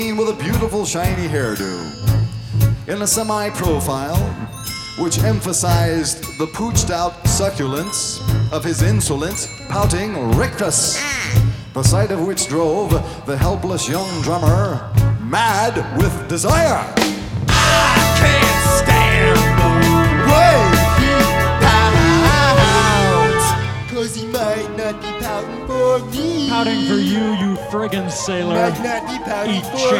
with a beautiful shiny hairdo in a semi-profile which emphasized the pooched-out succulence of his insolent, pouting rictus, the sight of which drove the helpless young drummer mad with desire. I can't stand the way he pouts, 'cause he might not be pouting for me. Pouting for you, you friggin' sailor. Might not be pouting Eat for